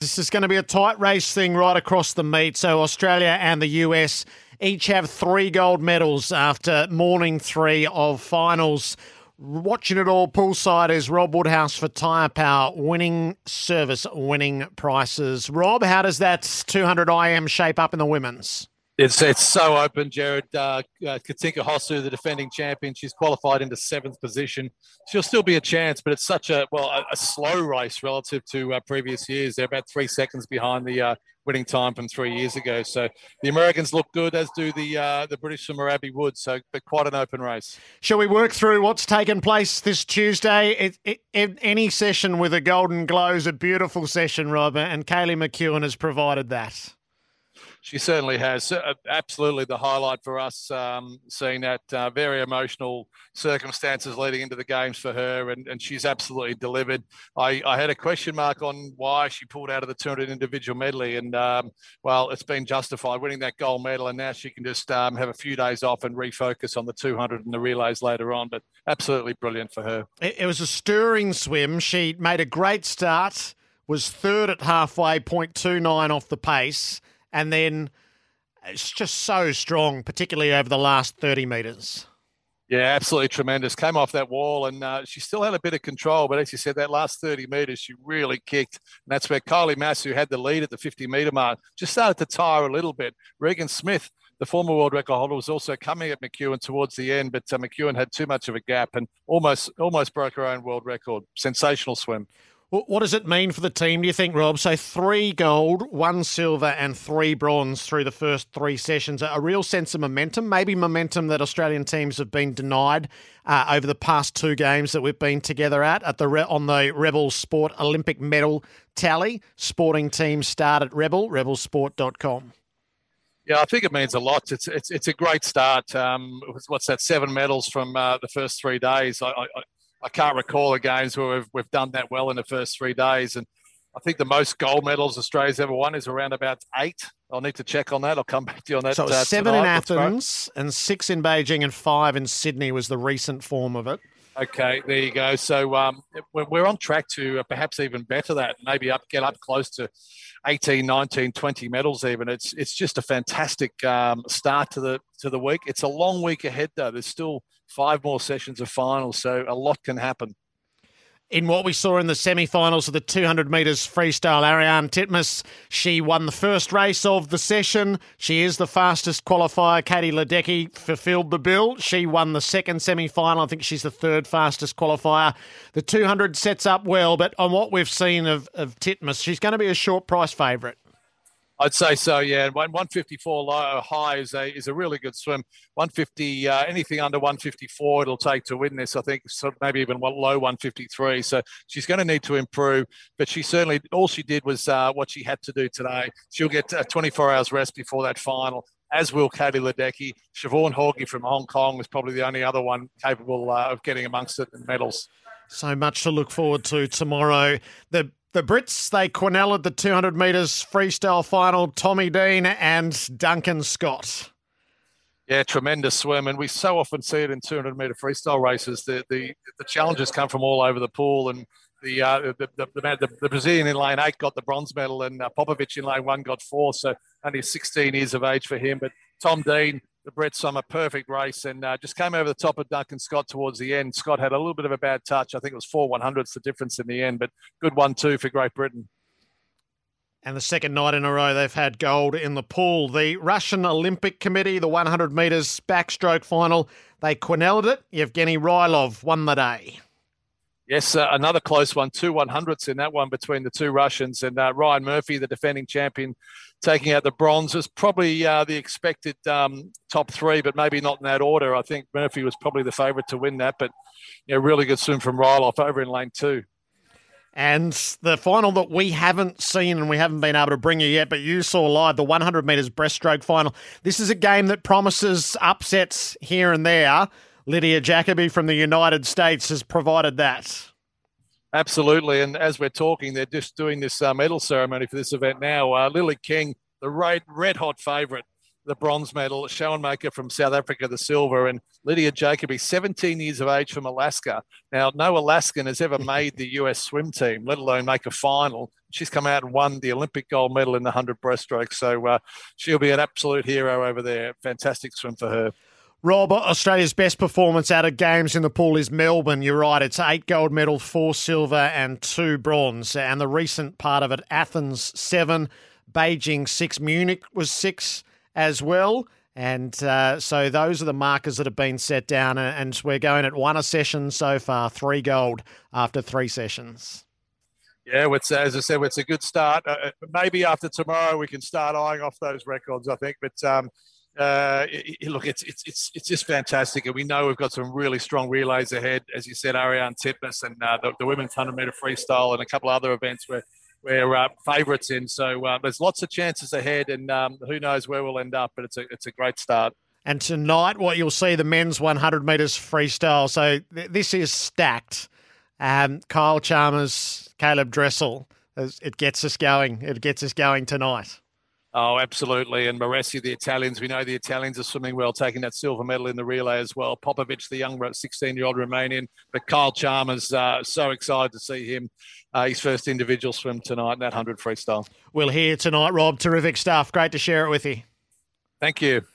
This is going to be a tight race thing right across the meet. So Australia and the US each have 3 gold medals after morning 3 of finals. Watching it all poolside is Rob Woodhouse for Tyre Power, winning service, winning prices. Rob, how does that 200 IM shape up in the women's? It's so open, Jared. Katinka Hosu, the defending champion, she's qualified into 7th position. She'll still be a chance, but it's such a slow race relative to previous years. They're about 3 seconds behind the winning time from 3 years ago. So the Americans look good, as do the British from Marabi Wood. So, but quite an open race. Shall we work through what's taken place this Tuesday? Any session with a golden glow is a beautiful session, Rob, and Kaylee McEwen has provided that. She certainly has. Absolutely the highlight for us, seeing that very emotional circumstances leading into the games for her, and she's absolutely delivered. I had a question mark on why she pulled out of the 200 individual medley, and, it's been justified winning that gold medal, and now she can just have a few days off and refocus on the 200 and the relays later on, but absolutely brilliant for her. It was a stirring swim. She made a great start, was third at halfway, 0.29 off the pace, and then it's just so strong, particularly over the last 30 metres. Yeah, absolutely tremendous. Came off that wall and she still had a bit of control, but as you said, that last 30 metres, she really kicked. And that's where Kylie Mass, who had the lead at the 50-metre mark, just started to tire a little bit. Regan Smith, the former world record holder, was also coming at McEwen towards the end, but McEwen had too much of a gap and almost broke her own world record. Sensational swim. What does it mean for the team, do you think, Rob? So 3 gold, 1 silver and 3 bronze through the first 3 sessions. A real sense of momentum, maybe momentum that Australian teams have been denied over the past 2 games that we've been together at on the Rebel Sport Olympic medal tally. Sporting teams start at rebelsport.com. Yeah, I think it means a lot. It's a great start. What's that, 7 medals from the first 3 days. I can't recall the games where we've done that well in the first 3 days. And I think the most gold medals Australia's ever won is around about 8. I'll need to check on that. I'll come back to you on that. So 7 in Athens and 6 in Beijing and 5 in Sydney was the recent form of it. Okay, there you go. So we're on track to perhaps even better that, maybe get up close to 18, 19, 20 medals even. It's just a fantastic start to the week. It's a long week ahead, though. There's still 5 more sessions of finals, so a lot can happen. In what we saw in the semi-finals of the 200 metres freestyle, Ariarne Titmus, she won the first race of the session. She is the fastest qualifier. Katie Ledecky fulfilled the bill. She won the second semi-final. I think she's the 3rd fastest qualifier. The 200 sets up well, but on what we've seen of Titmus, she's going to be a short price favourite. I'd say so, yeah. 154 low high is a really good swim. 150, anything under 154 it'll take to win this, I think, so maybe even low 153. So she's going to need to improve, but she certainly, all she did was what she had to do today. She'll get 24 hours rest before that final, as will Katie Ledecky. Siobhan Haughey from Hong Kong was probably the only other one capable of getting amongst it in medals. So much to look forward to tomorrow. The Brits, they Quinelled the 200 metres freestyle final, Tommy Dean and Duncan Scott. Yeah, tremendous swim, and we so often see it in 200-metre freestyle races. The challenges come from all over the pool, and the Brazilian in lane 8 got the bronze medal, and Popovic in lane 1 got 4, so only 16 years of age for him. But Tom Dean, the Brett swam a perfect race and just came over the top of Duncan Scott towards the end. Scott had a little bit of a bad touch. I think it was 4 100ths the difference in the end, but good 1-2 for Great Britain. And the second night in a row, they've had gold in the pool. The Russian Olympic Committee, the 100 metres backstroke final, they Quinelled it. Yevgeny Rylov won the day. Yes, another close one, 2 100ths in that one between the 2 Russians. And Ryan Murphy, the defending champion, taking out the bronze, was probably the expected top 3, but maybe not in that order. I think Murphy was probably the favourite to win that, but really good swim from Rylov over in lane 2. And the final that we haven't seen and we haven't been able to bring you yet, but you saw live, the 100 metres breaststroke final. This is a game that promises upsets here and there. Lydia Jacoby from the United States has provided that. Absolutely, and as we're talking, they're just doing this medal ceremony for this event now. Lily King, the red-hot favourite, the bronze medal. Schoenmaker from South Africa, the silver, and Lydia Jacoby, 17 years of age, from Alaska. Now, no Alaskan has ever made the US swim team, let alone make a final. She's come out and won the Olympic gold medal in the 100 breaststroke. So she'll be an absolute hero over there. Fantastic swim for her. Rob, Australia's best performance out of games in the pool is Melbourne. You're right. It's 8 gold medals, 4 silver and 2 bronze. And the recent part of it, Athens 7, Beijing 6, Munich was 6 as well. And so those are the markers that have been set down. And we're going at 1 a session so far, 3 gold after 3 sessions. Yeah, as I said, it's a good start. Maybe after tomorrow we can start eyeing off those records, I think. But look, it's just fantastic, and we know we've got some really strong relays ahead. As you said, Ariarne Titmus and the women's 100-meter freestyle and a couple of other events we're favourites in. So there's lots of chances ahead, and who knows where we'll end up. But it's a great start. And tonight, what you'll see, the men's 100 metres freestyle. So this is stacked. Kyle Chalmers, Caleb Dressel. It gets us going. It gets us going tonight. Oh, absolutely. And Moressi, the Italians, we know the Italians are swimming well, taking that silver medal in the relay as well. Popovic, the young 16-year-old Romanian. But Kyle Chalmers, so excited to see him, his first individual swim tonight in that 100 freestyle. We'll hear tonight, Rob. Terrific stuff. Great to share it with you. Thank you.